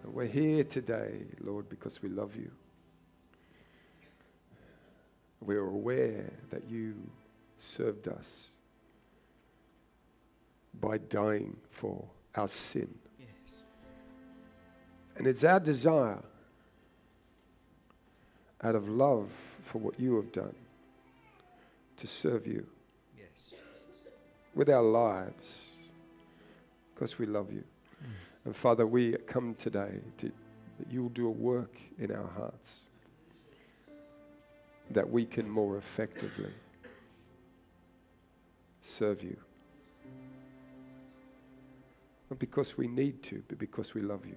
We're here today, Lord, because we love you. We are aware that you served us by dying for our sin. Yes. And it's our desire, out of love for what you have done, to serve you. Yes, Jesus. With our lives, because we love you. And Father, we come today that you will do a work in our hearts, that we can more effectively serve you. Not because we need to, but because we love you.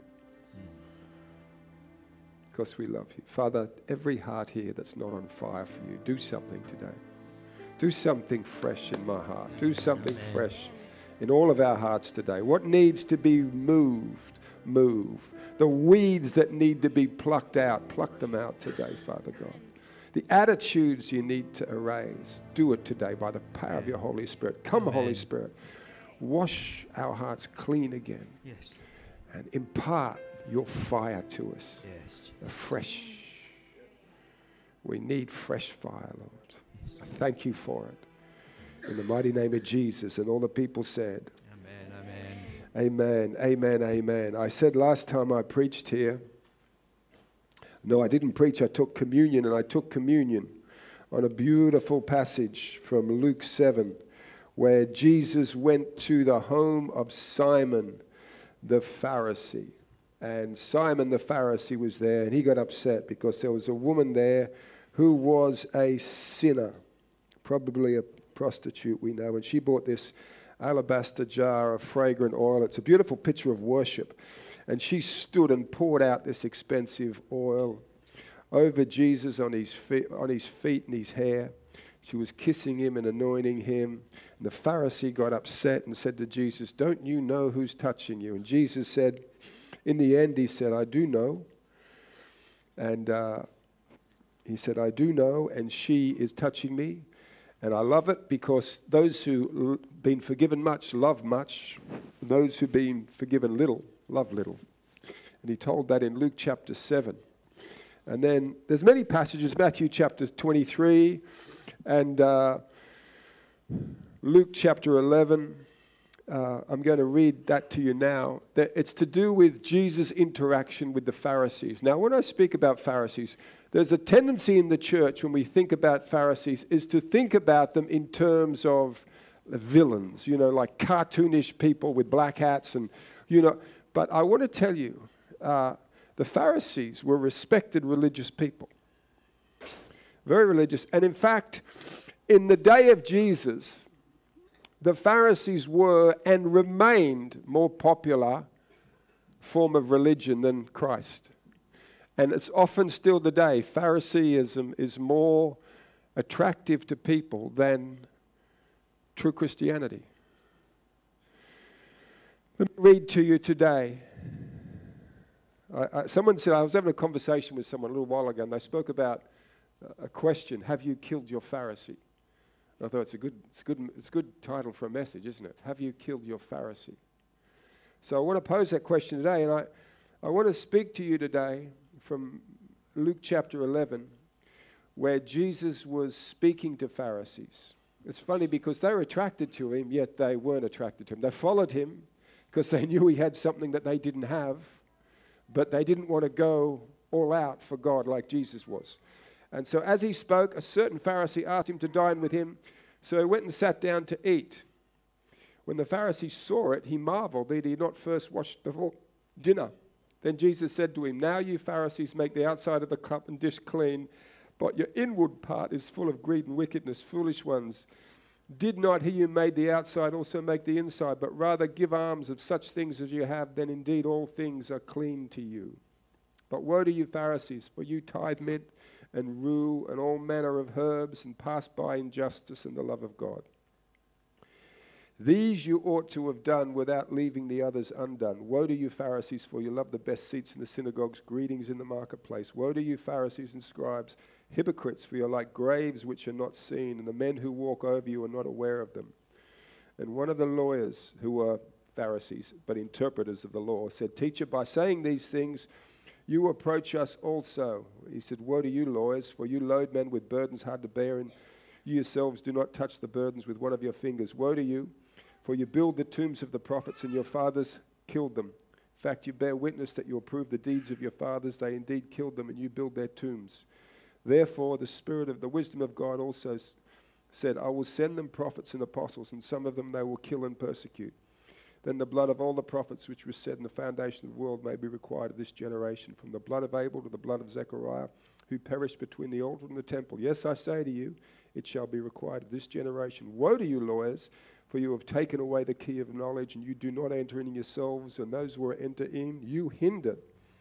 Because we love you. Father, every heart here that's not on fire for you, do something today. Do something fresh in my heart. Do something fresh in all of our hearts today. What needs to be moved, move. The weeds that need to be plucked out, pluck them out today, Father God. The attitudes you need to erase, do it today by the power of your Holy Spirit. Come, Holy Spirit. Wash our hearts clean again. Yes. And impart your fire to us. Yes, Jesus. Fresh. We need fresh fire, Lord. I thank you for it. In the mighty name of Jesus. And all the people said, Amen, amen. amen, amen, amen. I said last time I preached here, no, I didn't preach, I took communion, and I took communion on a beautiful passage from Luke 7, where Jesus went to the home of Simon the Pharisee. And Simon the Pharisee was there, and he got upset because there was a woman there who was a sinner, probably a prostitute, we know, and she bought this alabaster jar of fragrant oil. It's a beautiful picture of worship. And she stood and poured out this expensive oil over Jesus on his feet and his hair. She was kissing him and anointing him. And the Pharisee got upset and said to Jesus, "Don't you know who's touching you?" And Jesus said, in the end, he said, "I do know." And he said, "I do know, and she is touching me. And I love it because those who've been forgiven much love much. Those who've been forgiven little love little." And he told that in Luke chapter 7. And then there's many passages, Matthew chapter 23 and Luke chapter 11. I'm going to read that to you now. It's to do with Jesus' interaction with the Pharisees. Now, when I speak about Pharisees, there's a tendency in the church when we think about Pharisees is to think about them in terms of villains, like cartoonish people with black hats and, But I want to tell you, the Pharisees were respected religious people. Very religious. And in fact, in the day of Jesus, the Pharisees were and remained more popular form of religion than Christ. And it's often still today, Phariseeism is more attractive to people than true Christianity. Let me read to you today. Someone said, I was having a conversation with someone a little while ago, and they spoke about a question: have you killed your Pharisee? And I thought it's a good title for a message, isn't it? Have you killed your Pharisee? So I want to pose that question today, and I want to speak to you today from Luke chapter 11, where Jesus was speaking to Pharisees. It's funny because they were attracted to him, yet they weren't attracted to him. They followed him because they knew he had something that they didn't have, but they didn't want to go all out for God like Jesus was. And so as he spoke, a certain Pharisee asked him to dine with him. So he went and sat down to eat. When the Pharisee saw it, he marveled that he had not first washed before dinner. Then Jesus said to him, "Now you Pharisees make the outside of the cup and dish clean, but your inward part is full of greed and wickedness. Foolish ones, did not he who made the outside also make the inside? But rather give alms of such things as you have, then indeed all things are clean to you. But woe to you Pharisees, for you tithe mint and rue and all manner of herbs, and pass by injustice and the love of God. These you ought to have done without leaving the others undone. Woe to you Pharisees, for you love the best seats in the synagogues, greetings in the marketplace. Woe to you Pharisees and scribes, hypocrites, for you're like graves which are not seen, and the men who walk over you are not aware of them." And one of the lawyers who were Pharisees, but interpreters of the law, said, "Teacher, by saying these things, you approach us also." He said, "Woe to you, lawyers, for you load men with burdens hard to bear, and you yourselves do not touch the burdens with one of your fingers. Woe to you, for you build the tombs of the prophets, and your fathers killed them. In fact, you bear witness that you approve the deeds of your fathers. They indeed killed them, and you build their tombs. Therefore, the Spirit of the wisdom of God also said, I will send them prophets and apostles, and some of them they will kill and persecute. Then the blood of all the prophets which was said in the foundation of the world may be required of this generation, from the blood of Abel to the blood of Zechariah, who perished between the altar and the temple. Yes, I say to you, it shall be required of this generation. Woe to you, lawyers, for you have taken away the key of knowledge, and you do not enter in yourselves, and those who are enter in, you hinder."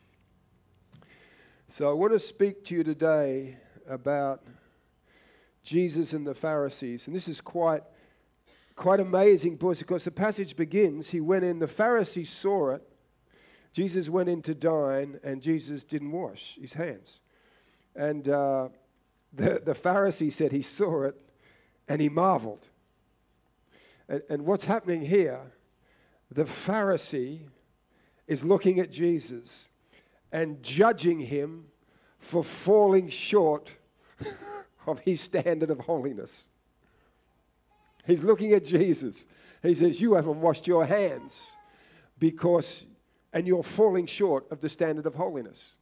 So I want to speak to you today about Jesus and the Pharisees. And this is quite amazing, boys, because the passage begins, he went in, the Pharisees saw it, Jesus went in to dine, and Jesus didn't wash his hands. And the Pharisee said he saw it, and he marveled. And what's happening here, the Pharisee is looking at Jesus and judging him for falling short of his standard of holiness. He's looking at Jesus. He says, you haven't washed your hands and you're falling short of the standard of holiness.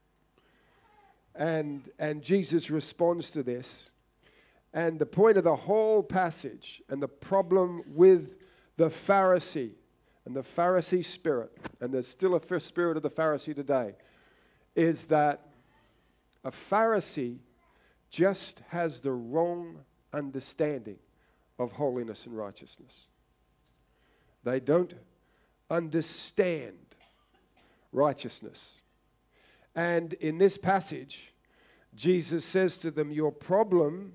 And Jesus responds to this. And the point of the whole passage and the problem with the Pharisee and the Pharisee spirit, and there's still a spirit of the Pharisee today, is that a Pharisee just has the wrong understanding of holiness and righteousness. They don't understand righteousness. And in this passage, Jesus says to them, your problem,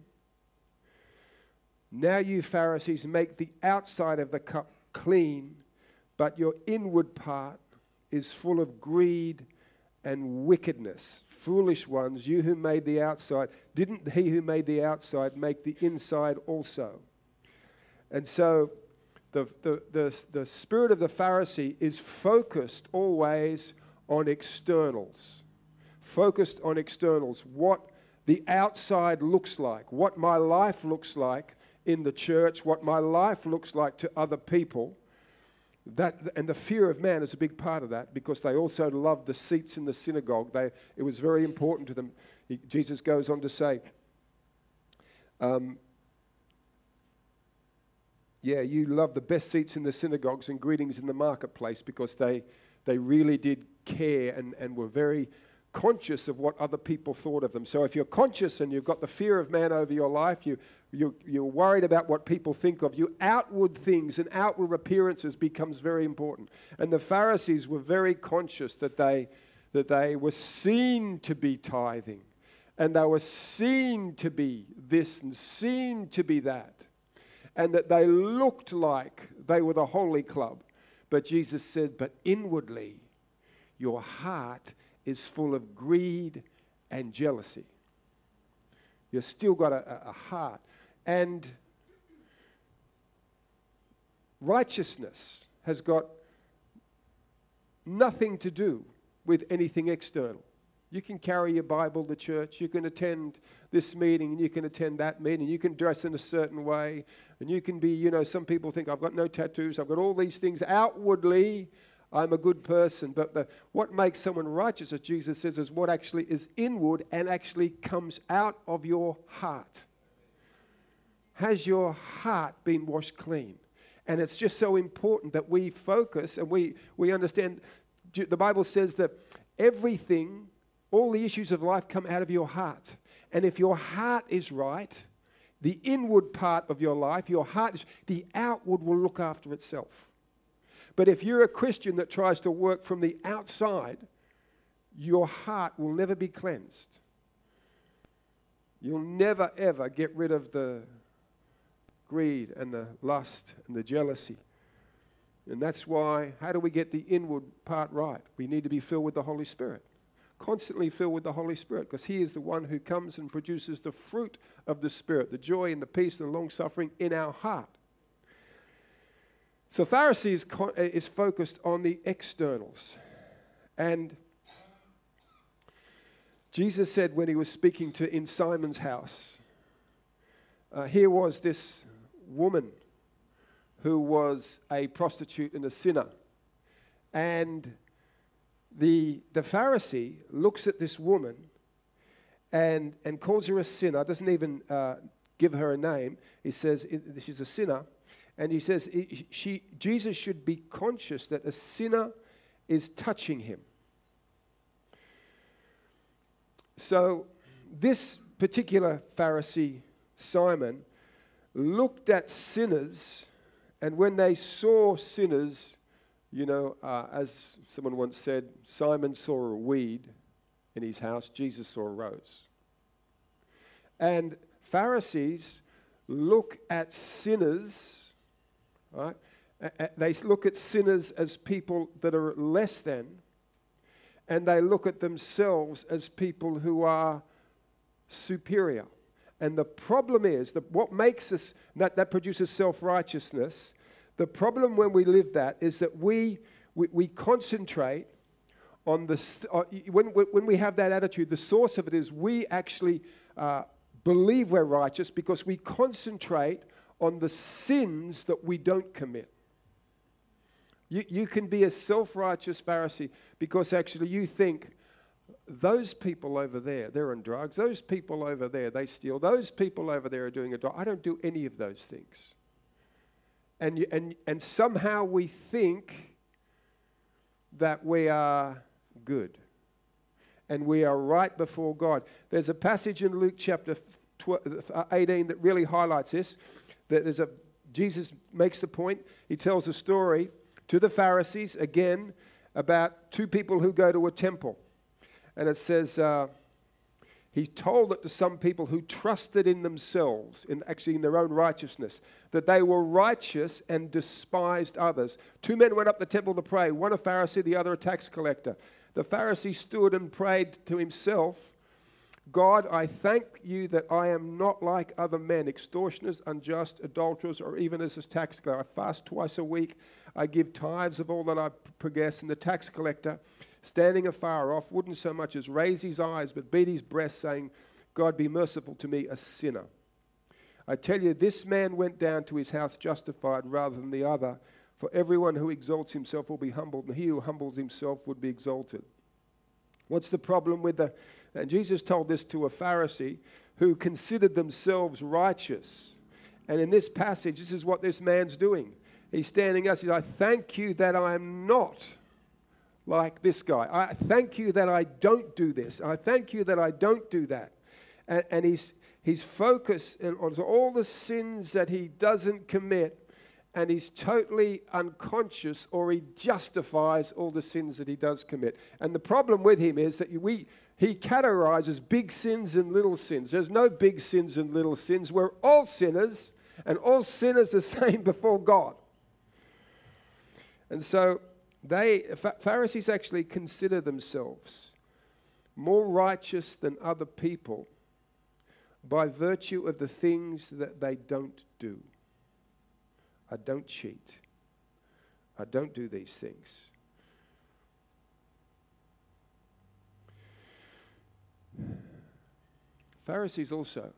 now you Pharisees make the outside of the cup clean, but your inward part is full of greed and wickedness. Foolish ones, you who made the outside, didn't he who made the outside make the inside also? And so the spirit of the Pharisee is focused always on externals. Focused on externals, what the outside looks like, what my life looks like in the church, what my life looks like to other people. And the fear of man is a big part of that, because they also loved the seats in the synagogue. It was very important to them. Jesus goes on to say, you love the best seats in the synagogues and greetings in the marketplace, because they really did care and were very conscious of what other people thought of them. So if you're conscious and you've got the fear of man over your life, you're worried about what people think of you, outward things and outward appearances becomes very important. And the Pharisees were very conscious that they were seen to be tithing, and they were seen to be this and seen to be that, and that they looked like they were the holy club. But Jesus said, but inwardly, your heart is full of greed and jealousy. You've still got a heart. And righteousness has got nothing to do with anything external. You can carry your Bible to church, you can attend this meeting, and you can attend that meeting, you can dress in a certain way, and you can be, some people think, I've got no tattoos, I've got all these things. Outwardly, I'm a good person. But what makes someone righteous, as Jesus says, is what actually is inward and actually comes out of your heart. Has your heart been washed clean? And it's just so important that we focus and we understand. The Bible says that everything, all the issues of life come out of your heart. And if your heart is right, the inward part of your life, the outward will look after itself. But if you're a Christian that tries to work from the outside, your heart will never be cleansed. You'll never, ever get rid of the greed and the lust and the jealousy. And that's why, how do we get the inward part right? We need to be filled with the Holy Spirit. Constantly filled with the Holy Spirit, because He is the one who comes and produces the fruit of the Spirit, the joy and the peace and the long-suffering in our heart. So Pharisee is focused on the externals. And Jesus said when he was speaking in Simon's house, here was this woman who was a prostitute and a sinner. And the Pharisee looks at this woman and calls her a sinner, doesn't even give her a name. He says she's a sinner. And he says Jesus should be conscious that a sinner is touching him. So this particular Pharisee, Simon, looked at sinners, and when they saw sinners, as someone once said, Simon saw a weed in his house, Jesus saw a rose. And Pharisees look at sinners, right? They look at sinners as people that are less than, and they look at themselves as people who are superior. And the problem is that what makes us, that produces self-righteousness. The problem when we live that is that we concentrate on when we have that attitude, the source of it is we actually believe we're righteous because we concentrate on the sins that we don't commit. You can be a self-righteous Pharisee because actually you think, those people over there, they're on drugs. Those people over there, they steal. Those people over there are doing a drug. I don't do any of those things. And somehow we think that we are good and we are right before God. There's a passage in Luke chapter 18 that really highlights this. Jesus makes the point. He tells a story to the Pharisees, again, about two people who go to a temple. And it says, he told it to some people who trusted in themselves, in their own righteousness, that they were righteous and despised others. Two men went up the temple to pray, one a Pharisee, the other a tax collector. The Pharisee stood and prayed to himself, God, I thank you that I am not like other men, extortioners, unjust, adulterers, or even as a tax collector. I fast twice a week. I give tithes of all that I possess. And the tax collector, standing afar off, wouldn't so much as raise his eyes, but beat his breast, saying, God, be merciful to me, a sinner. I tell you, this man went down to his house justified rather than the other. For everyone who exalts himself will be humbled, and he who humbles himself would be exalted. What's the problem with and Jesus told this to a Pharisee who considered themselves righteous. And in this passage, this is what this man's doing. He's standing up, he says, I thank you that I am not like this guy. I thank you that I don't do this. I thank you that I don't do that. And he's focused on all the sins that he doesn't commit, and he's totally unconscious, or he justifies all the sins that he does commit. And the problem with him is that he categorizes big sins and little sins. There's no big sins and little sins. We're all sinners, and all sinners the same before God. And so Pharisees actually consider themselves more righteous than other people by virtue of the things that they don't do. I don't cheat. I don't do these things. Pharisees also,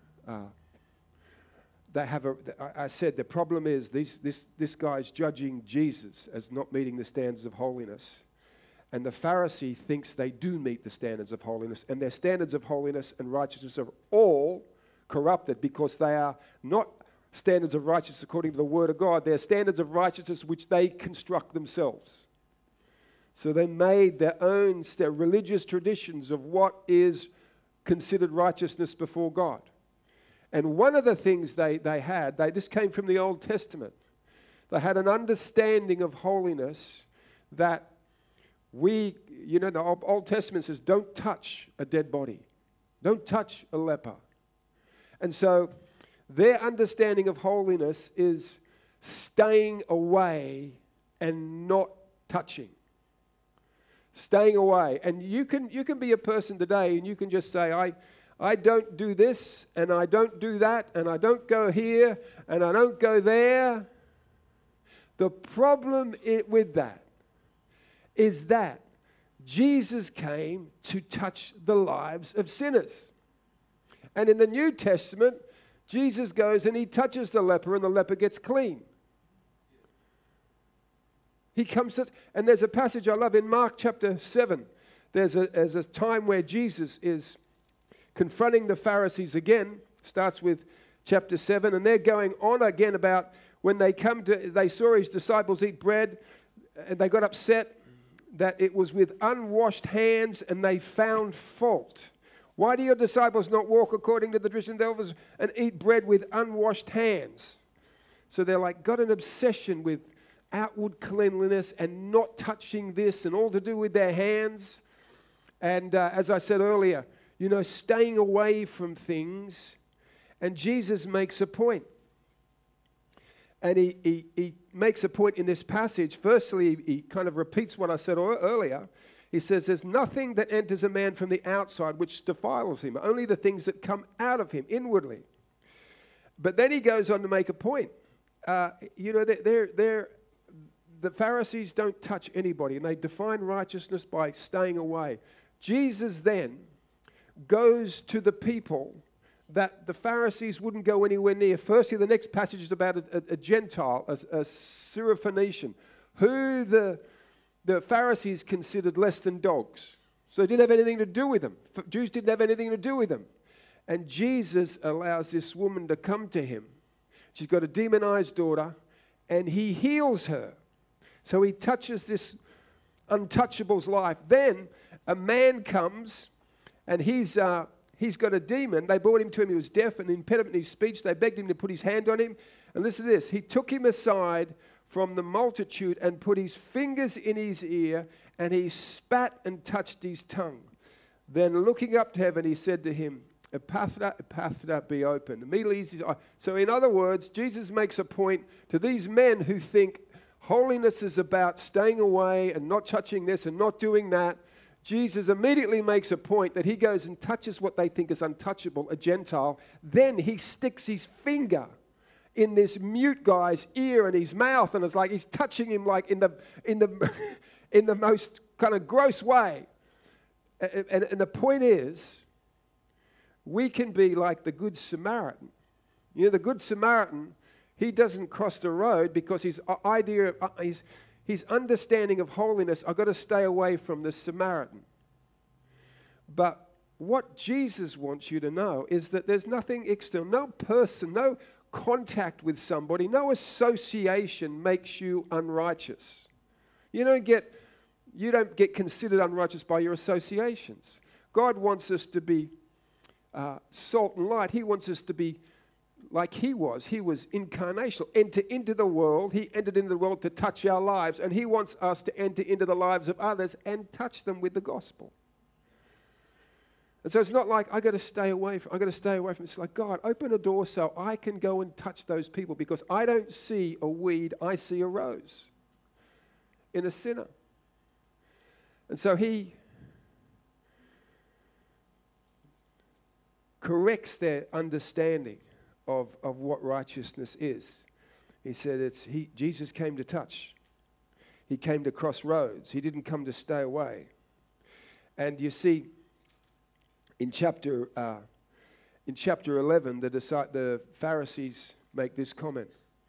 I said the problem is this guy's judging Jesus as not meeting the standards of holiness. And the Pharisee thinks they do meet the standards of holiness. And their standards of holiness and righteousness are all corrupted because they are not standards of righteousness according to the Word of God. They're standards of righteousness which they construct themselves. So they made their own religious traditions of what is considered righteousness before God. And one of the things they had, this came from the Old Testament. They had an understanding of holiness that the Old Testament says, don't touch a dead body. Don't touch a leper. And so their understanding of holiness is staying away and not touching. Staying away. And you can be a person today and you can just say, I don't do this and I don't do that and I don't go here and I don't go there. The problem with that is that Jesus came to touch the lives of sinners. And in the New Testament, Jesus goes and he touches the leper and the leper gets clean. He comes to, and there's a passage I love in Mark chapter 7. There's a time where Jesus is confronting the Pharisees again. Starts with chapter 7, and they're going on again about when they saw his disciples eat bread, and they got upset that it was with unwashed hands, and they found fault. Why do your disciples not walk according to the tradition of the elders and eat bread with unwashed hands? So they're like got an obsession with outward cleanliness and not touching this and all to do with their hands. And as I said earlier, staying away from things. And Jesus makes a point. And he makes a point in this passage. Firstly, he kind of repeats what I said earlier. He says, there's nothing that enters a man from the outside which defiles him, only the things that come out of him inwardly. But then he goes on to make a point. The Pharisees don't touch anybody, and they define righteousness by staying away. Jesus then goes to the people that the Pharisees wouldn't go anywhere near. Firstly, the next passage is about a Gentile, a Syrophoenician, who the Pharisees considered less than dogs. So they didn't have anything to do with them. Jews didn't have anything to do with them. And Jesus allows this woman to come to him. She's got a demonized daughter, and he heals her. So he touches this untouchable's life. Then a man comes, and he's got a demon. They brought him to him. He was deaf and impediment in his speech. They begged him to put his hand on him. And listen to this. He took him aside from the multitude and put his fingers in his ear, and he spat and touched his tongue. Then looking up to heaven, he said to him, Epaphra, Epaphra, be open. Immediately his eye. So in other words, Jesus makes a point to these men who think holiness is about staying away and not touching this and not doing that. Jesus immediately makes a point that he goes and touches what they think is untouchable, a Gentile. Then he sticks his finger in this mute guy's ear and his mouth, and it's like he's touching him like in the most kind of gross way. And the point is, we can be like the Good Samaritan. The Good Samaritan, he doesn't cross the road because his idea, his understanding of holiness, I've got to stay away from the Samaritan. But what Jesus wants you to know is that there's nothing external, no person, no contact with somebody, no association makes you unrighteous. You don't get considered unrighteous by your associations. God wants us to be salt and light. He wants us to be like he was. He was incarnational. Enter into the world. He entered into the world to touch our lives, and he wants us to enter into the lives of others and touch them with the gospel. And so it's not like I got to stay away from It's like, God, open a door so I can go and touch those people, because I don't see a weed, I see a rose in a sinner. And so he corrects their understanding of what righteousness is. He said Jesus came to touch. He came to cross roads. He didn't come to stay away. And you see, in chapter 11, the Pharisees make this comment.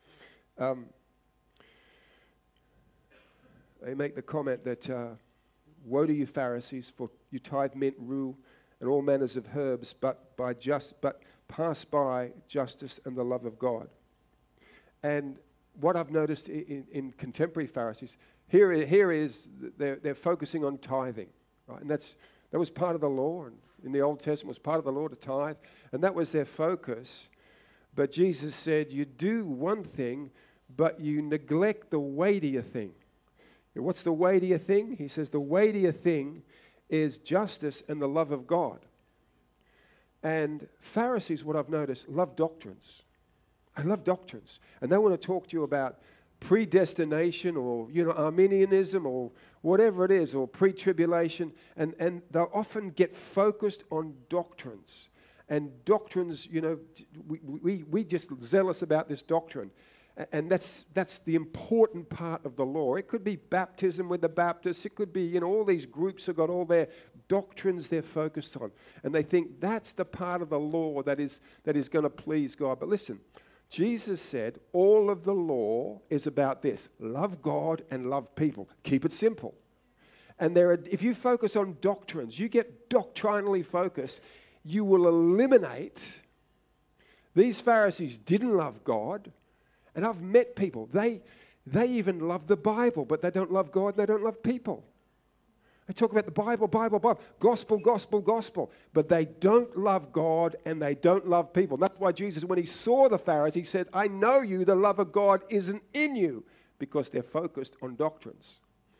They make the comment that, woe to you Pharisees, for you tithe mint, rue, and all manners of herbs, but pass by justice and the love of God. And what I've noticed in contemporary Pharisees, here is they're focusing on tithing, right? And that was part of the law, and in the Old Testament was part of the law to tithe, and that was their focus. But Jesus said, you do one thing, but you neglect the weightier thing. What's the weightier thing? He says the weightier thing is justice and the love of God. And Pharisees, what I've noticed, love doctrines. I love doctrines. And they want to talk to you about predestination or, Arminianism or whatever it is, or pre-tribulation. And they'll often get focused on doctrines. And doctrines, we just zealous about this doctrine. And that's the important part of the law. It could be baptism with the Baptists. It could be, all these groups have got all their doctrines they're focused on. And they think that's the part of the law that is going to please God. But listen, Jesus said all of the law is about this: love God and love people. Keep it simple. And if you focus on doctrines, you get doctrinally focused, you will eliminate. These Pharisees didn't love God. And I've met people, they even love the Bible, but they don't love God and they don't love people. They talk about the Bible, gospel, gospel, gospel, but they don't love God and they don't love people. That's why Jesus, when he saw the Pharisees, he said, I know you, the love of God isn't in you, because they're focused on doctrines.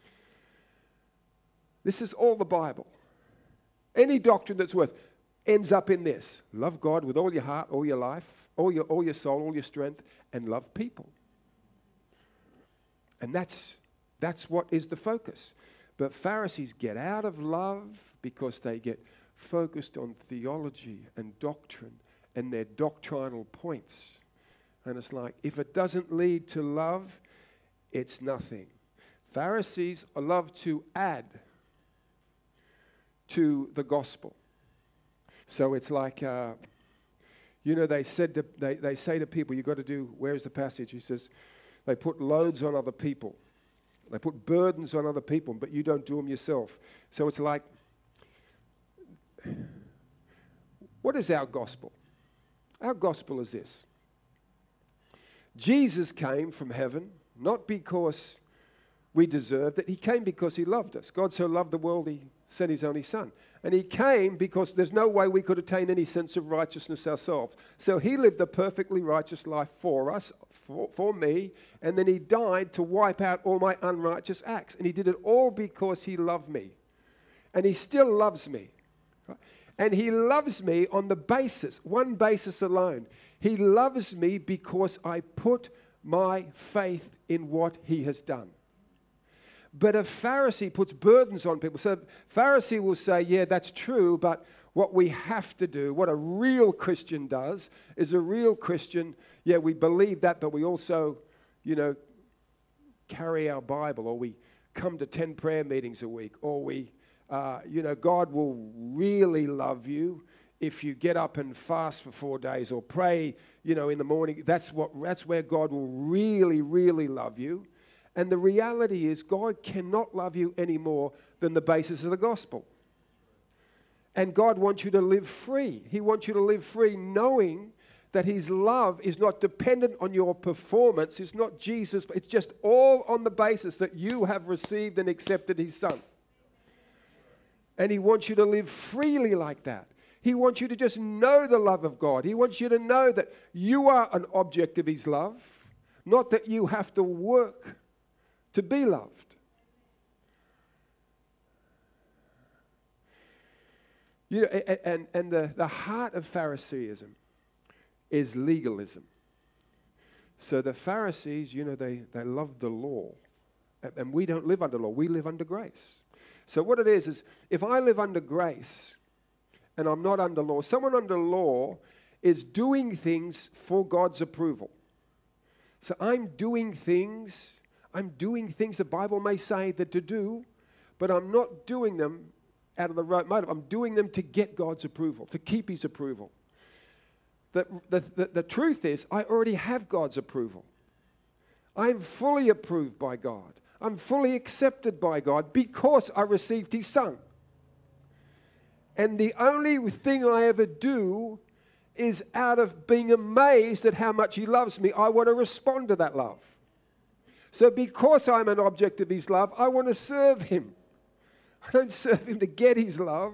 This is all the Bible. Any doctrine that's worth ends up in this: love God with all your heart, all your life, all your soul, all your strength, and love people. And that's what is the focus. But Pharisees get out of love because they get focused on theology and doctrine and their doctrinal points. And it's like, if it doesn't lead to love, it's nothing. Pharisees love to add to the gospel. So it's like, they say to people, you've got to do, where's the passage? He says, they put loads on other people. They put burdens on other people, but you don't do them yourself. So it's like, what is our gospel? Our gospel is this: Jesus came from heaven, not because we deserved it. He came because he loved us. God so loved the world, he sent his only son. And he came because there's no way we could attain any sense of righteousness ourselves. So he lived a perfectly righteous life for us, for me, and then he died to wipe out all my unrighteous acts. And he did it all because he loved me. And he still loves me. And he loves me on the basis, one basis alone. He loves me because I put my faith in what he has done. But a Pharisee puts burdens on people. So a Pharisee will say, yeah, that's true, but what we have to do, what a real Christian does, is a real Christian, yeah, we believe that, but we also, carry our Bible, or we come to 10 prayer meetings a week, or we, God will really love you if you get up and fast for 4 days, or pray, in the morning. That's where God will really, really love you. And the reality is, God cannot love you any more than the basis of the gospel. And God wants you to live free. He wants you to live free knowing that his love is not dependent on your performance. It's not Jesus, but it's just all on the basis that you have received and accepted his son. And he wants you to live freely like that. He wants you to just know the love of God. He wants you to know that you are an object of his love, not that you have to work to be loved. And the heart of Phariseeism is legalism. So the Pharisees, they love the law. And we don't live under law. We live under grace. So what it is if I live under grace and I'm not under law, someone under law is doing things for God's approval. So I'm doing things the Bible may say that to do, but I'm not doing them out of the right motive. I'm doing them to get God's approval, to keep his approval. The truth is, I already have God's approval. I'm fully approved by God. I'm fully accepted by God because I received his son. And the only thing I ever do is out of being amazed at how much he loves me, I want to respond to that love. So because I'm an object of his love, I want to serve him. I don't serve him to get his love.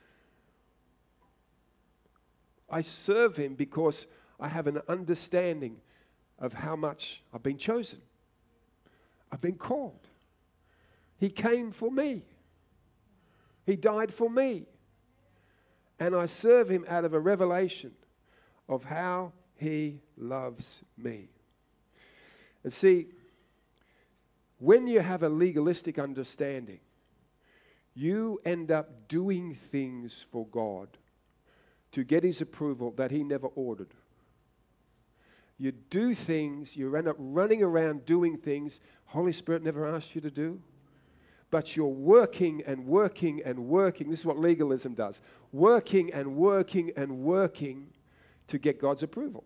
I serve him because I have an understanding of how much I've been chosen. I've been called. He came for me. He died for me. And I serve him out of a revelation of how he loves me. And see, when you have a legalistic understanding, you end up doing things for God to get his approval that he never ordered. You do things, you end up running around doing things Holy Spirit never asked you to do. But you're working and working and working. This is what legalism does. Working and working and working to get God's approval.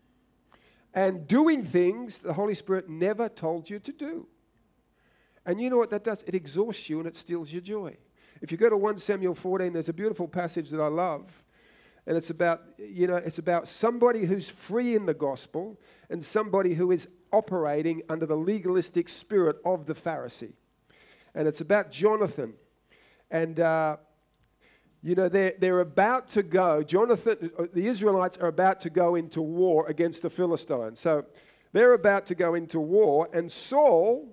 And doing things the Holy Spirit never told you to do. And you know what that does? It exhausts you and it steals your joy. If you go to 1 Samuel 14, there's a beautiful passage that I love. And it's about somebody who's free in the gospel and somebody who is operating under the legalistic spirit of the Pharisee. And it's about Jonathan. And, they're about to go. The Israelites are about to go into war against the Philistines. So they're about to go into war. And Saul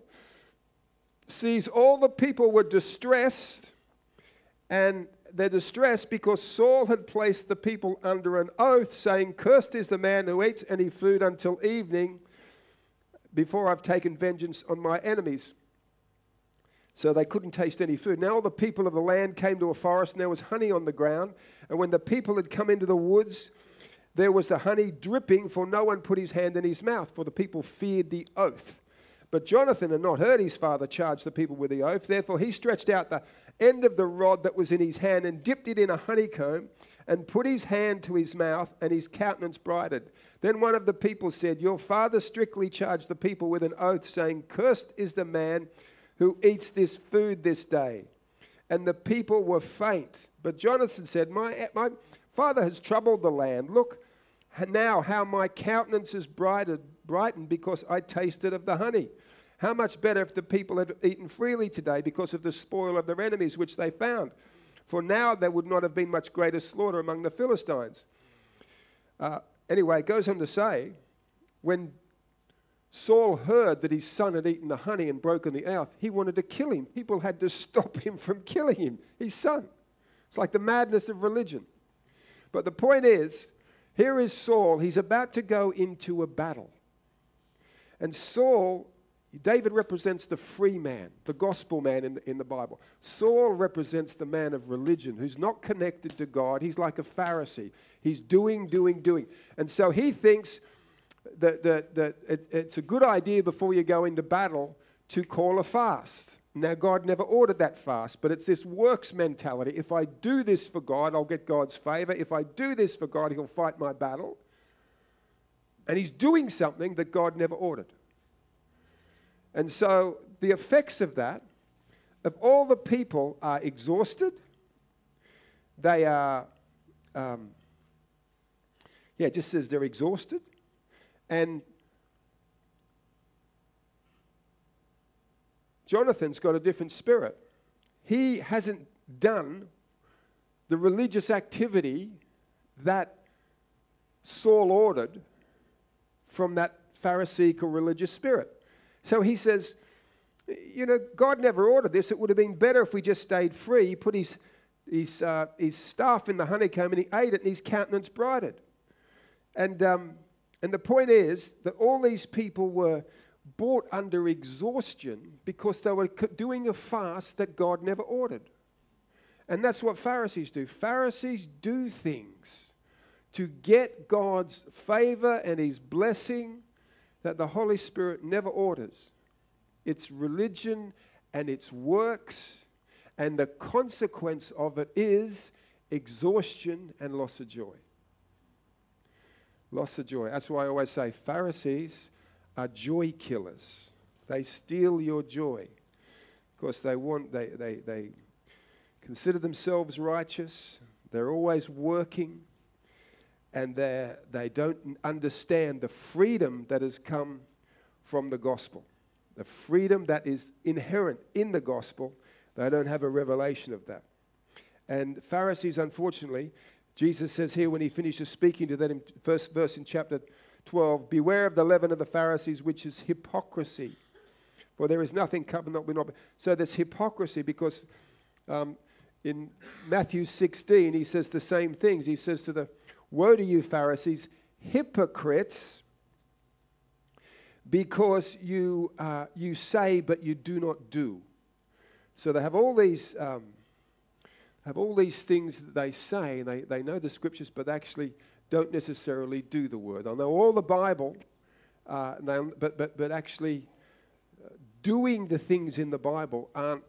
sees all the people were distressed. And they're distressed because Saul had placed the people under an oath, saying, "Cursed is the man who eats any food until evening, before I've taken vengeance on my enemies." So they couldn't taste any food. Now all the people of the land came to a forest, and there was honey on the ground. And when the people had come into the woods, there was the honey dripping, for no one put his hand in his mouth, for the people feared the oath. But Jonathan had not heard his father charge the people with the oath. Therefore he stretched out the end of the rod that was in his hand and dipped it in a honeycomb and put his hand to his mouth, and his countenance brightened. Then one of the people said, "Your father strictly charged the people with an oath, saying, 'Cursed is the man who eats this food this day.' And the people were faint. But Jonathan said, my father has troubled the land. Look now how my countenance is brightened because I tasted of the honey. How much better if the people had eaten freely today because of the spoil of their enemies which they found. For now there would not have been much greater slaughter among the Philistines." Anyway, it goes on to say, when Saul heard that his son had eaten the honey and broken the oath, he wanted to kill him. People had to stop him from killing him, his son. It's like the madness of religion. But the point is, here is Saul. He's about to go into a battle. And Saul, David represents the free man, the gospel man in the Bible. Saul represents the man of religion who's not connected to God. He's like a Pharisee. He's doing. And so he thinks that it's a good idea before you go into battle to call a fast. Now, God never ordered that fast, but it's this works mentality. If I do this for God, I'll get God's favor. If I do this for God, he'll fight my battle. And he's doing something that God never ordered. And so the effects of that, of all the people are exhausted. They are, it just says they're exhausted. And Jonathan's got a different spirit. He hasn't done the religious activity that Saul ordered from that Pharisaical religious spirit. So he says, God never ordered this. It would have been better if we just stayed free. He put his staff in the honeycomb and he ate it, and his countenance brightened. And the point is that all these people were brought under exhaustion because they were doing a fast that God never ordered. And that's what Pharisees do. Pharisees do things to get God's favor and his blessing that the Holy Spirit never orders. It's religion and it's works, and the consequence of it is exhaustion and loss of joy. Loss of joy. That's why I always say Pharisees are joy killers. They steal your joy because they consider themselves righteous. They're always working. And they don't understand the freedom that has come from the gospel. The freedom that is inherent in the gospel. They don't have a revelation of that. And Pharisees, unfortunately, Jesus says here when he finishes speaking to them, first verse in chapter 12, "Beware of the leaven of the Pharisees, which is hypocrisy. For there is nothing covered that will not be." So there's hypocrisy because in Matthew 16, he says the same things. He says to the "Woe to you, Pharisees, hypocrites, because you say but you do not do." So they have all these things that they say, and they know the scriptures, but they actually don't necessarily do the word. They'll know all the Bible, But actually doing the things in the Bible aren't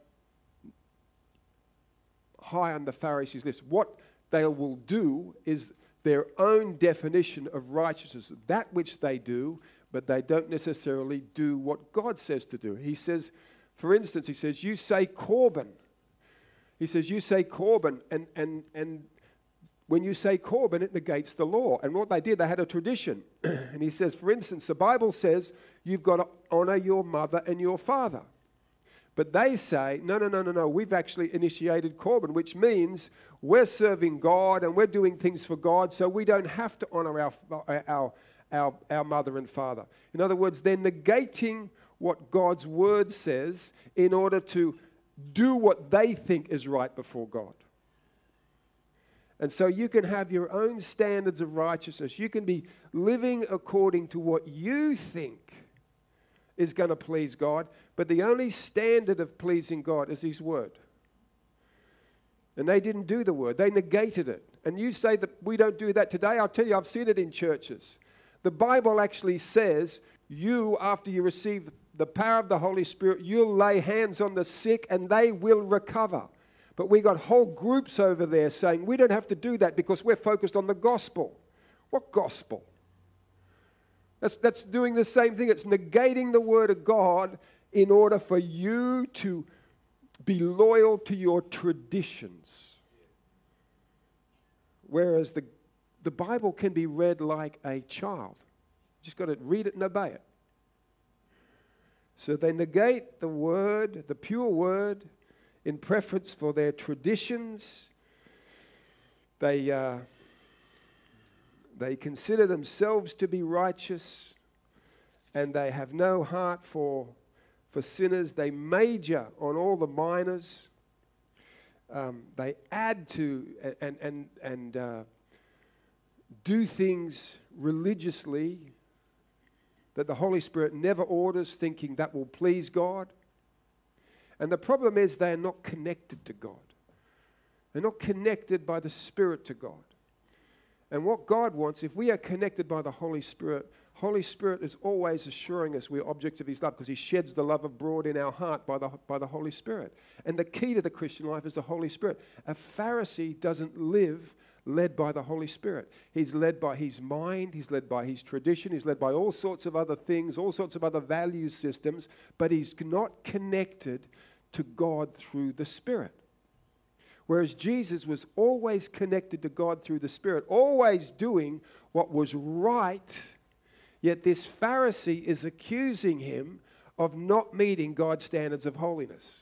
high on the Pharisees' list. What they will do is their own definition of righteousness, that which they do, but they don't necessarily do what God says to do. He says, for instance, he says, you say Corban. He says, you say Corban, and when you say Corban, it negates the law. And what they did, they had a tradition. And he says, for instance, the Bible says you've got to honor your mother and your father. But they say, no, we've actually initiated Corban, which means we're serving God and we're doing things for God, so we don't have to honor our mother and father. In other words, they're negating what God's word says in order to do what they think is right before God. And so you can have your own standards of righteousness. You can be living according to what you think is going to please God, but the only standard of pleasing God is His word. And they didn't do the word. They negated it. And you say that we don't do that today. I'll tell you, I've seen it in churches. The Bible actually says you, after you receive the power of the Holy Spirit, you'll lay hands on the sick and they will recover. But we got whole groups over there saying we don't have to do that because we're focused on the gospel. What gospel? That's doing the same thing. It's negating the word of God in order for you to be loyal to your traditions. Whereas the Bible can be read like a child. You just got to read it and obey it. So they negate the word, the pure word, in preference for their traditions. They consider themselves to be righteous, and they have no heart for sinners. They major on all the minors. They add to and do things religiously that the Holy Spirit never orders, thinking that will please God. And the problem is they're not connected to God. They're not connected by the Spirit to God. And what God wants, if we are connected by the Holy Spirit is always assuring us we're objects of His love because He sheds the love abroad in our heart by the Holy Spirit. And the key to the Christian life is the Holy Spirit. A Pharisee doesn't live led by the Holy Spirit. He's led by his mind, he's led by his tradition, he's led by all sorts of other things, all sorts of other value systems, but he's not connected to God through the Spirit. Whereas Jesus was always connected to God through the Spirit, always doing what was right, yet this Pharisee is accusing him of not meeting God's standards of holiness.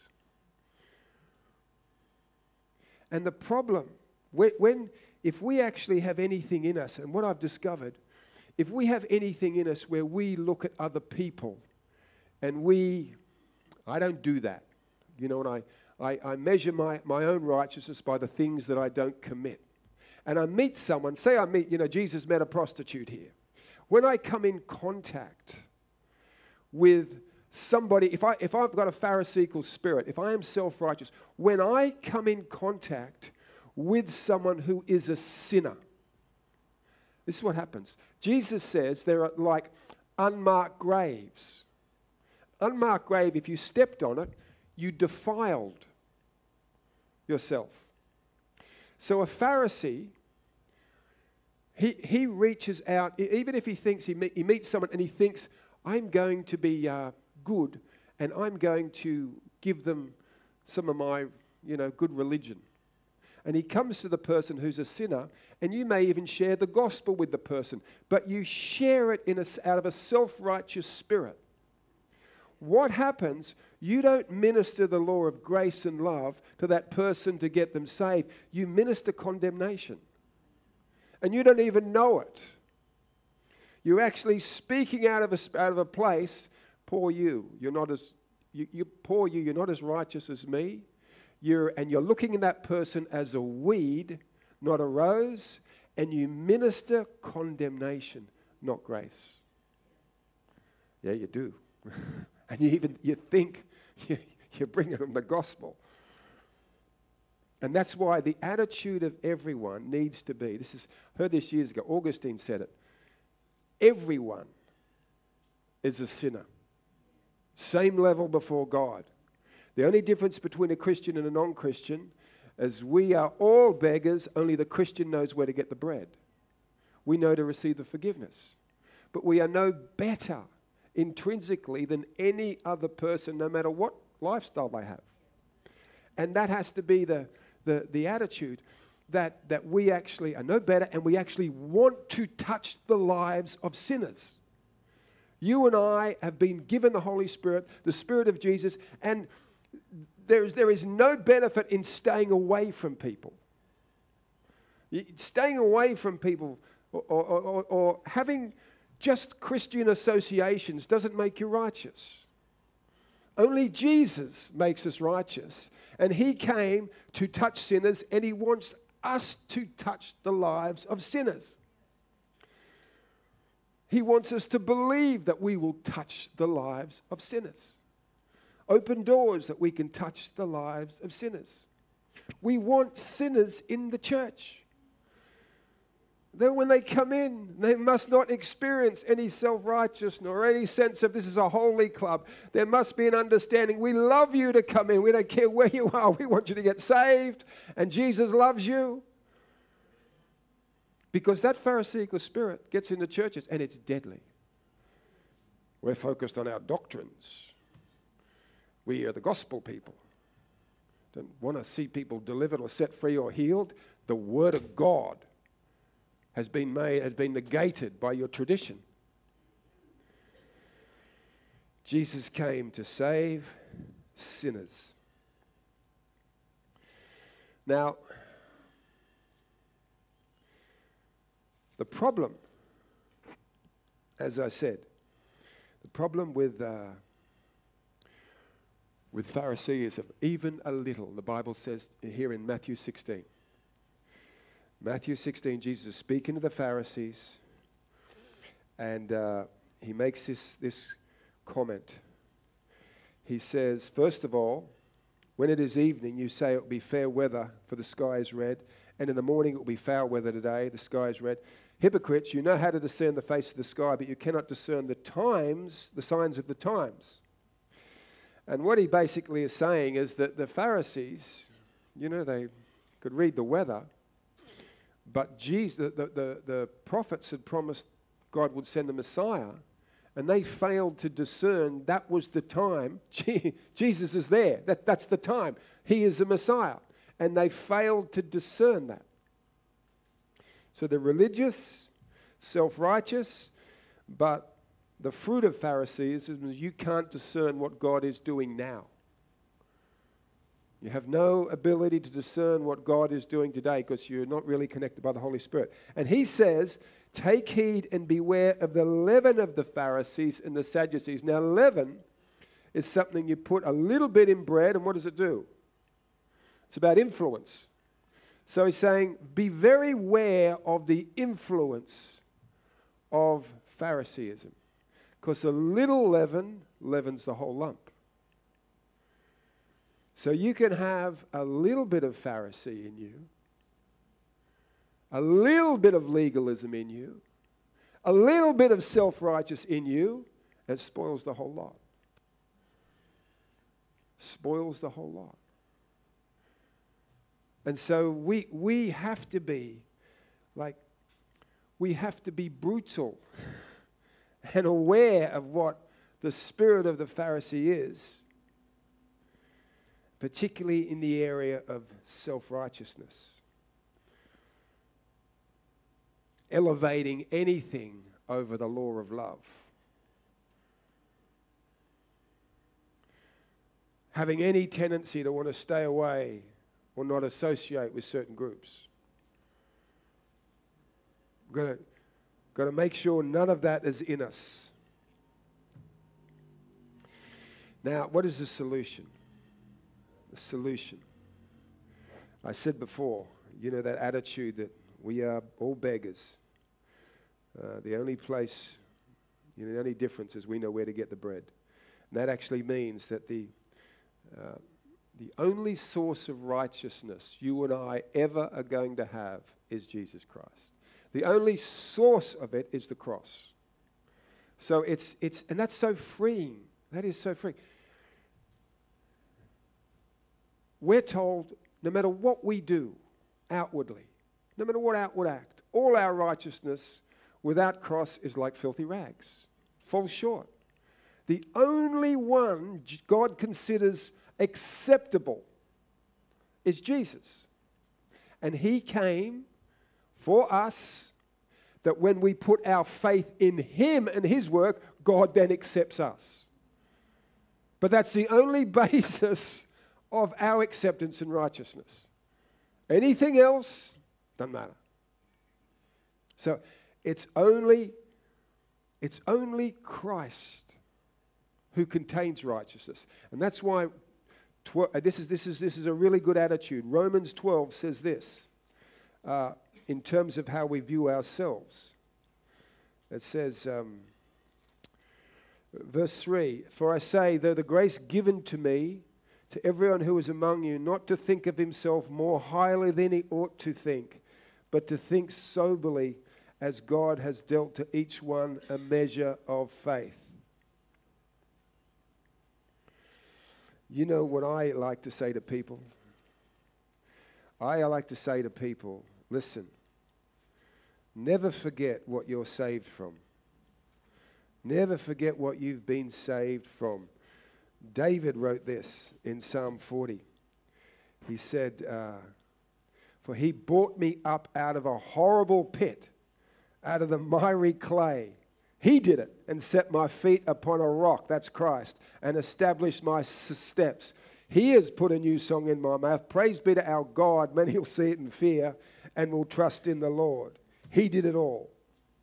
And the problem, if we actually have anything in us, and what I've discovered, if we have anything in us where we look at other people and I don't do that, and I measure my own righteousness by the things that I don't commit. And I meet someone, say I meet, Jesus met a prostitute here. When I come in contact with somebody, if I've got a Pharisaical spirit, if I am self-righteous, when I come in contact with someone who is a sinner, this is what happens. Jesus says there are like unmarked graves. Unmarked grave, if you stepped on it, you defiled yourself. So a Pharisee, he reaches out, even if he thinks he meets someone and he thinks, I'm going to be good and I'm going to give them some of my, good religion. And he comes to the person who's a sinner, and you may even share the gospel with the person, but you share it out of a self-righteous spirit. What happens? You don't minister the law of grace and love to that person to get them saved. You minister condemnation. And you don't even know it. You're actually speaking out of a place, poor you. You're not as you're not as righteous as me. You're looking at that person as a weed, not a rose, and you minister condemnation, not grace. Yeah, you do. And you think you're bringing them the gospel. And that's why the attitude of everyone needs to be, I heard this years ago, Augustine said it, everyone is a sinner. Same level before God. The only difference between a Christian and a non-Christian is we are all beggars, only the Christian knows where to get the bread. We know to receive the forgiveness. But we are no better intrinsically than any other person, no matter what lifestyle they have. And that has to be the attitude that we actually are no better, and we actually want to touch the lives of sinners. You and I have been given the Holy Spirit, the Spirit of Jesus, and there is no benefit in staying away from people. Staying away from people or having just Christian associations doesn't make you righteous. Only Jesus makes us righteous. And he came to touch sinners, and he wants us to touch the lives of sinners. He wants us to believe that we will touch the lives of sinners. Open doors that we can touch the lives of sinners. We want sinners in the church. Then when they come in, they must not experience any self-righteousness or any sense of this is a holy club. There must be an understanding. We love you to come in. We don't care where you are. We want you to get saved. And Jesus loves you. Because that Pharisaical spirit gets into churches and it's deadly. We're focused on our doctrines. We are the gospel people. Don't want to see people delivered or set free or healed. The Word of God has been negated by your tradition. Jesus came to save sinners. Now, the problem, as I said, the problem with Phariseeism, even a little, the Bible says here in Matthew 16. Matthew 16, Jesus is speaking to the Pharisees, and he makes this comment. He says, first of all, when it is evening, you say it will be fair weather, for the sky is red, and in the morning it will be foul weather today, the sky is red. Hypocrites, you know how to discern the face of the sky, but you cannot discern the times, the signs of the times. And what he basically is saying is that the Pharisees, they could read the weather, but Jesus, the prophets had promised God would send a Messiah, and they failed to discern that was the time. Jesus is there. That's the time. He is the Messiah. And they failed to discern that. So they're religious, self-righteous, but the fruit of Phariseeism is you can't discern what God is doing now. You have no ability to discern what God is doing today because you're not really connected by the Holy Spirit. And he says, take heed and beware of the leaven of the Pharisees and the Sadducees. Now, leaven is something you put a little bit in bread, and what does it do? It's about influence. So he's saying, be very aware of the influence of Phariseeism, because a little leaven leavens the whole lump. So you can have a little bit of Pharisee in you, a little bit of legalism in you, a little bit of self-righteous in you, and it spoils the whole lot. Spoils the whole lot. And so we have to be brutal and aware of what the spirit of the Pharisee is, particularly in the area of self-righteousness. Elevating anything over the law of love. Having any tendency to want to stay away or not associate with certain groups. We've got to make sure none of that is in us. Now, what is the solution? The solution. I said before, that attitude that we are all beggars. The only place, the only difference is we know where to get the bread. And that actually means that the only source of righteousness you and I ever are going to have is Jesus Christ. The only source of it is the cross. So and that's so freeing. That is so freeing. We're told no matter what we do outwardly, no matter what outward act, all our righteousness without cross is like filthy rags, falls short. The only one God considers acceptable is Jesus. And he came for us, that when we put our faith in him and his work, God then accepts us. But that's the only basis of our acceptance and righteousness. Anything else doesn't matter. So it's only Christ who contains righteousness. And that's why this is a really good attitude. Romans 12 says this, in terms of how we view ourselves. It says, verse 3, "For I say, though the grace given to me, to everyone who is among you, not to think of himself more highly than he ought to think, but to think soberly, as God has dealt to each one a measure of faith." You know what I like to say to people? I like to say to people, listen, never forget what you're saved from. Never forget what you've been saved from. David wrote this in Psalm 40. He said, "For he brought me up out of a horrible pit, out of the miry clay. He did it and set my feet upon a rock," that's Christ, "and established my steps. He has put a new song in my mouth. Praise be to our God. Many will see it and fear and will trust in the Lord." He did it all.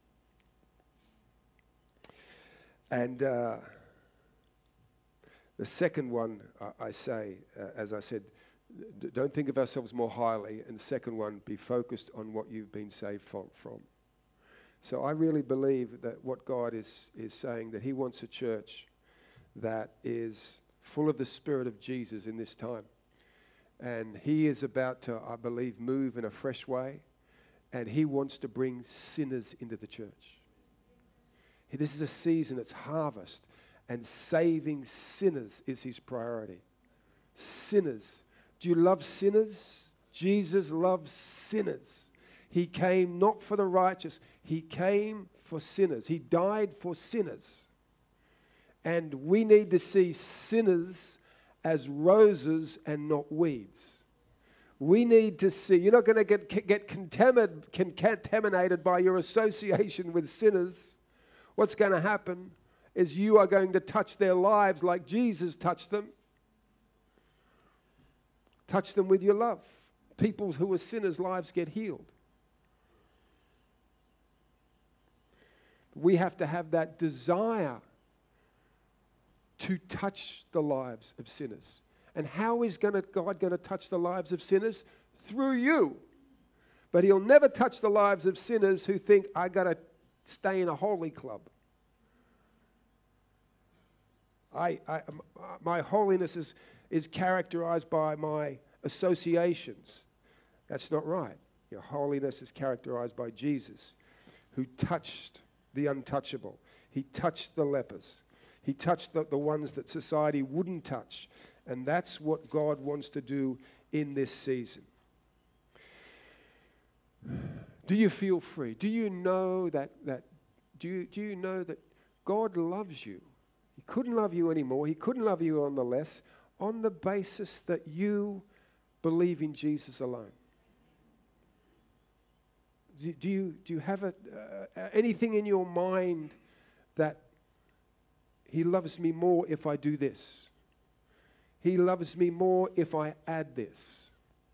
And the second one, I say, as I said, don't think of ourselves more highly. And the second one, be focused on what you've been saved from. So I really believe that what God is saying, that he wants a church that is full of the Spirit of Jesus in this time. And he is about to, I believe, move in a fresh way. And he wants to bring sinners into the church. This is a season, it's harvest. And saving sinners is his priority. Sinners. Do you love sinners? Jesus loves sinners. He came not for the righteous. He came for sinners. He died for sinners. And we need to see sinners as roses and not weeds. We need to see, you're not going to get contaminated by your association with sinners. What's going to happen is you are going to touch their lives like Jesus touched them. Touch them with your love. People who are sinners' lives get healed. We have to have that desire to touch the lives of sinners. And how is God going to touch the lives of sinners? Through you. But he'll never touch the lives of sinners who think, I got to stay in a holy club. My holiness is characterized by my associations. That's not right. Your holiness is characterized by Jesus, who touched the untouchable. He touched the lepers. He touched the ones that society wouldn't touch. And that's what God wants to do in this season. Do you feel free? Do you know that do you know that God loves you? He couldn't love you anymore. He couldn't love you on the less, on the basis that you believe in Jesus alone. Do you have anything in your mind that he loves me more if I do this? He loves me more if I add this.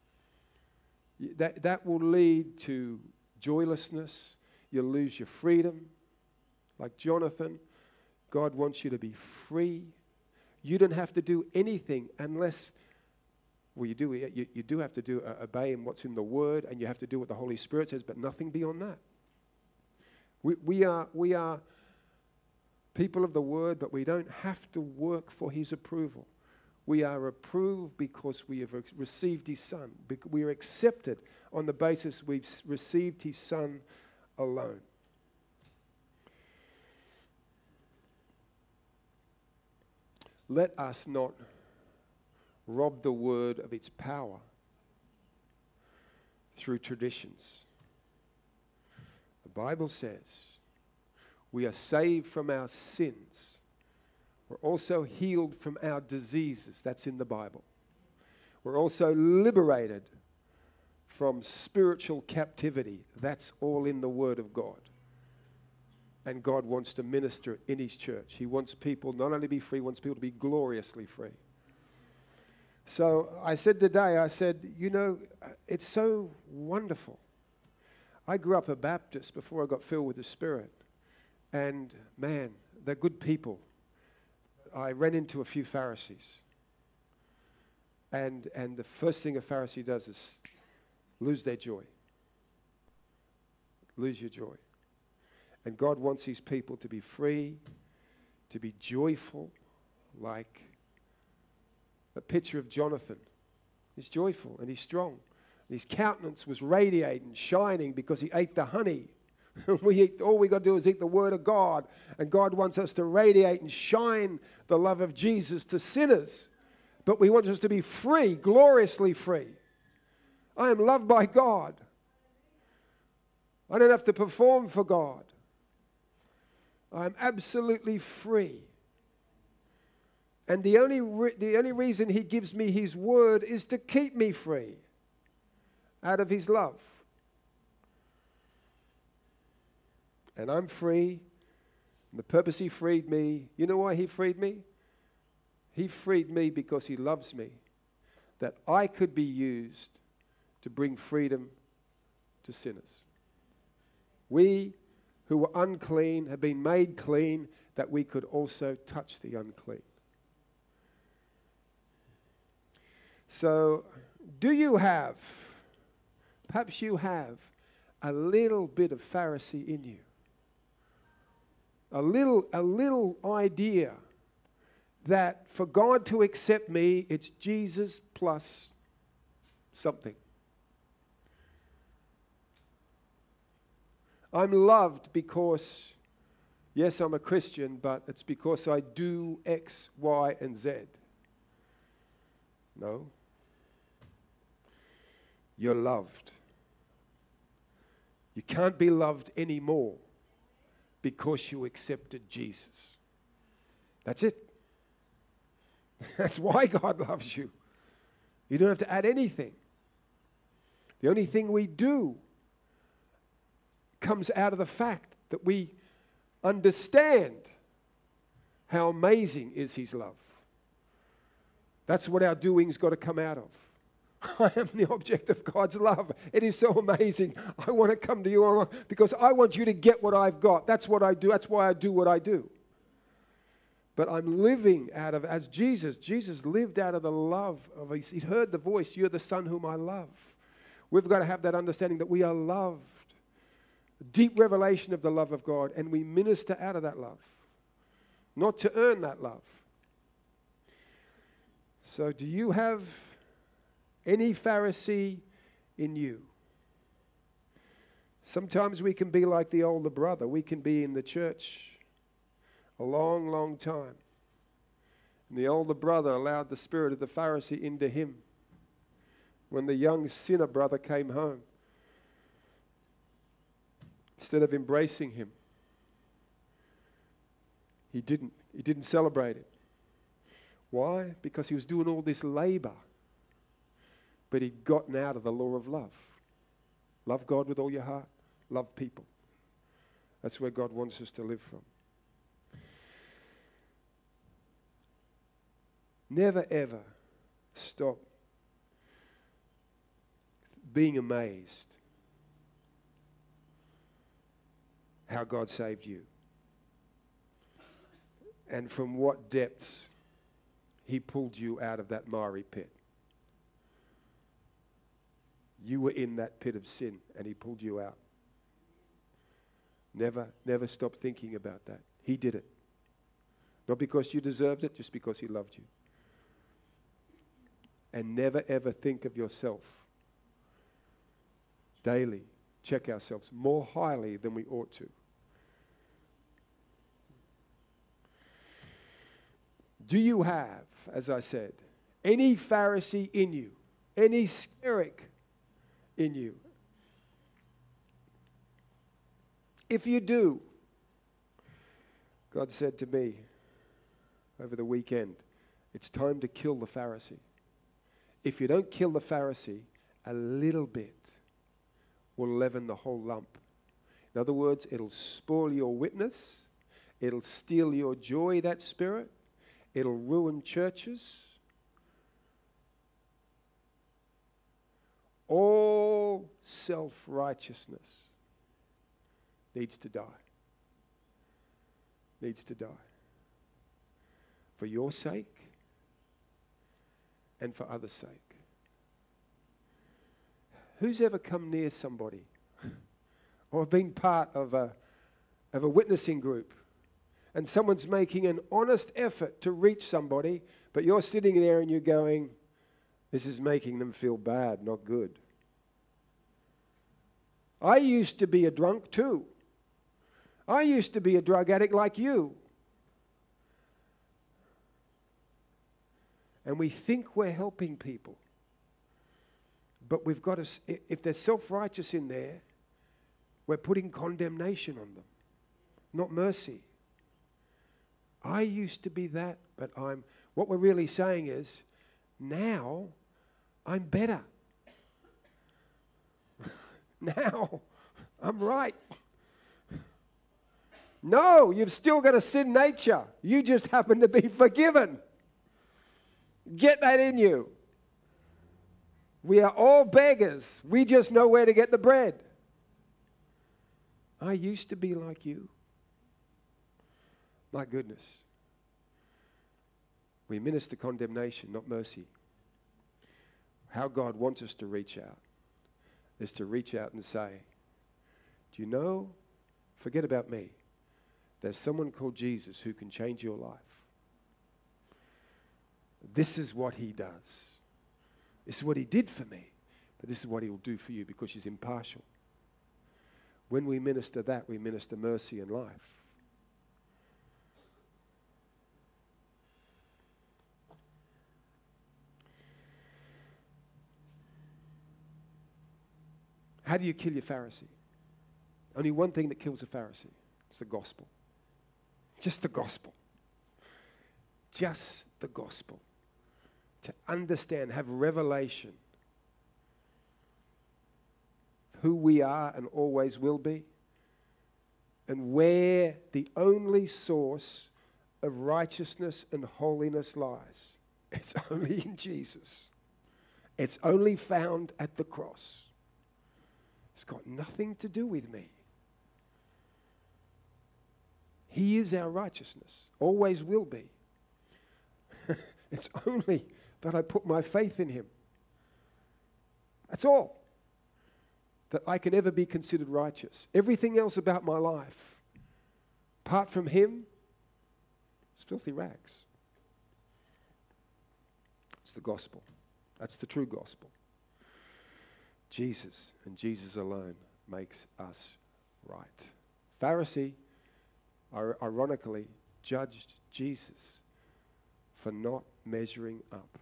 That will lead to joylessness. You'll lose your freedom. Like Jonathan, God wants you to be free. You don't have to do anything unless, well, you do have to obey in what's in the Word, and you have to do what the Holy Spirit says, but nothing beyond that. We are people of the Word, but we don't have to work for His approval. We are approved because we have received His Son. We are accepted on the basis we've received His Son alone. let us not rob the word of its power through traditions. The Bible says we are saved from our sins. We're also healed from our diseases. That's in the Bible. We're also liberated from spiritual captivity. That's all in the Word of God. And God wants to minister in His church. He wants people not only to be free, He wants people to be gloriously free. So I said today, you know, it's so wonderful. I grew up a Baptist before I got filled with the Spirit. And man, they're good people. I ran into a few Pharisees. And the first thing a Pharisee does is lose their joy. Lose your joy. And God wants His people to be free, to be joyful, like a picture of Jonathan. He's joyful and he's strong. And his countenance was radiating, shining because he ate the honey. All we got to do is eat the Word of God. And God wants us to radiate and shine the love of Jesus to sinners. But we want us to be free, gloriously free. I am loved by God. I don't have to perform for God. I'm absolutely free. And the only reason He gives me His Word is to keep me free out of His love. And I'm free. And the purpose He freed me, you know why He freed me? He freed me because He loves me, that I could be used to bring freedom to sinners. We who were unclean have been made clean, that we could also touch the unclean. So, do you have, perhaps you have, a little bit of Pharisee in you? A little idea that for God to accept me, it's Jesus plus something. I'm loved because, yes, I'm a Christian, but it's because I do X, Y, and Z. No. You're loved. You can't be loved anymore because you accepted Jesus. That's it. That's why God loves you. You don't have to add anything. The only thing we do comes out of the fact that we understand how amazing is His love. That's what our doing's got to come out of. I am the object of God's love. It is so amazing. I want to come to you because I want you to get what I've got. That's what I do. That's why I do what I do. But I'm living out of, as Jesus lived out of the love of, He heard the voice, you're the Son whom I love. We've got to have that understanding that we are loved. A deep revelation of the love of God, and we minister out of that love. Not to earn that love. So do you have any Pharisee in you? Sometimes we can be like the older brother. We can be in the church a long, long time. And the older brother allowed the spirit of the Pharisee into him. When the young sinner brother came home, instead of embracing him, he didn't celebrate it. Why? Because he was doing all this labor, but he'd gotten out of the law of love. Love God with all your heart. Love people. That's where God wants us to live from. Never ever stop being amazed how God saved you and from what depths He pulled you out of that miry pit. You were in that pit of sin and He pulled you out. Never stop thinking about that. He did it. Not because you deserved it, just because He loved you. And never ever think of yourself daily. Check ourselves more highly than we ought to. Do you have, as I said, any Pharisee in you, any Stoic in you? If you do, God said to me over the weekend, it's time to kill the Pharisee. If you don't kill the Pharisee, a little bit will leaven the whole lump. In other words, it'll spoil your witness. It'll steal your joy, that spirit. It'll ruin churches. All self-righteousness needs to die. Needs to die. For your sake and for others' sake. Who's ever come near somebody or been part of a witnessing group and someone's making an honest effort to reach somebody, but you're sitting there and you're going, this is making them feel bad, not good. I used to be a drunk too. I used to be a drug addict like you. And we think we're helping people. But we've got to, if they're self-righteous in there, we're putting condemnation on them, not mercy. I used to be that, but what we're really saying is, now I'm better. Now I'm right. No, you've still got a sin nature. You just happen to be forgiven. Get that in you. We are all beggars. We just know where to get the bread. I used to be like you. My goodness. We minister condemnation, not mercy. How God wants us to reach out is to reach out and say, do you know, forget about me. There's someone called Jesus who can change your life. This is what he does. This is what he did for me. But this is what he will do for you because he's impartial. When we minister that, we minister mercy and life. How do you kill your Pharisee? Only one thing that kills a Pharisee. It's the gospel. Just the gospel. Just the gospel. To understand, have revelation of who we are and always will be, and where the only source of righteousness and holiness lies. It's only in Jesus. It's only found at the cross. It's got nothing to do with me. He is our righteousness, always will be. It's only that I put my faith in him. That's all. That I can ever be considered righteous. Everything else about my life, apart from him, it's filthy rags. It's the gospel. That's the true gospel. Jesus and Jesus alone makes us right. Pharisee, ironically, judged Jesus for not measuring up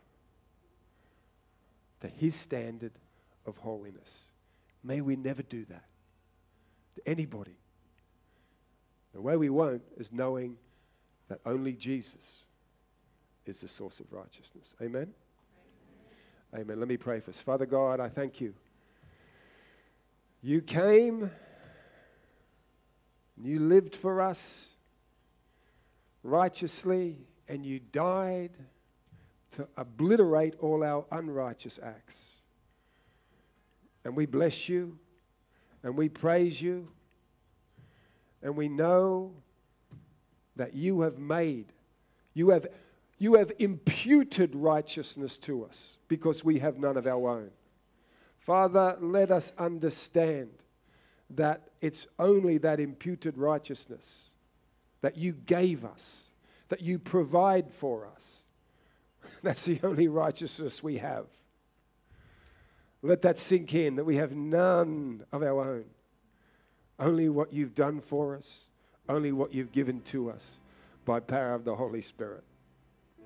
to his standard of holiness. May we never do that to anybody. The way we won't is knowing that only Jesus is the source of righteousness. Amen? Amen. Let me pray for us. Father God, I thank you. You came, you lived for us righteously, and you died to obliterate all our unrighteous acts. And we bless you, and we praise you, and we know that you have imputed righteousness to us because we have none of our own. Father, let us understand that it's only that imputed righteousness that you gave us, that you provide for us. That's the only righteousness we have. Let that sink in, that we have none of our own. Only what you've done for us, only what you've given to us by power of the Holy Spirit.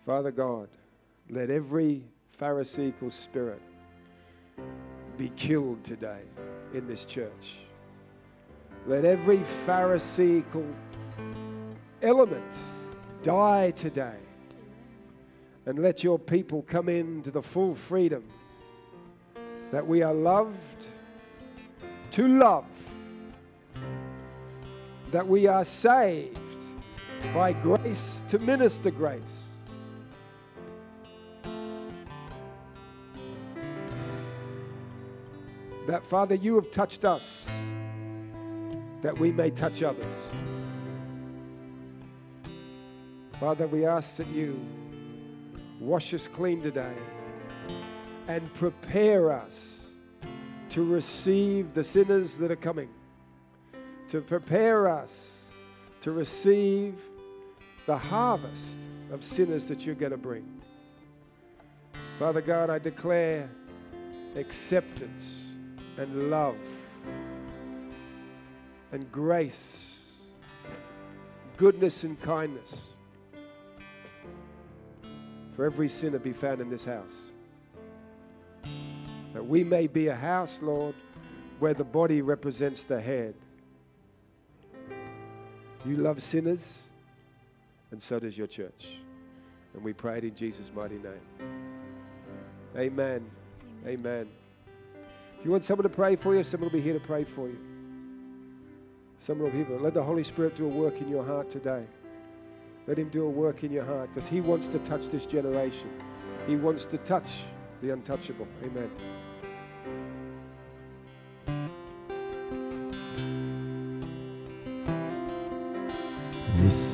Father God, let every Pharisaical spirit be killed today in this church. Let every Pharisaical element die today. And let your people come into the full freedom that we are loved to love, that we are saved by grace to minister grace. That, Father, you have touched us, that we may touch others. Father, we ask that you wash us clean today and prepare us to receive the sinners that are coming, to prepare us to receive the harvest of sinners that you're going to bring. Father God, I declare acceptance and love and grace, goodness and kindness for every sinner be found in this house. That we may be a house, Lord, where the body represents the head. You love sinners, and so does your church. And we pray it in Jesus' mighty name. Amen. Amen. If you want someone to pray for you, someone will be here to pray for you. Someone will be here. Let the Holy Spirit do a work in your heart today. Let him do a work in your heart, because he wants to touch this generation. He wants to touch the untouchable. Amen. This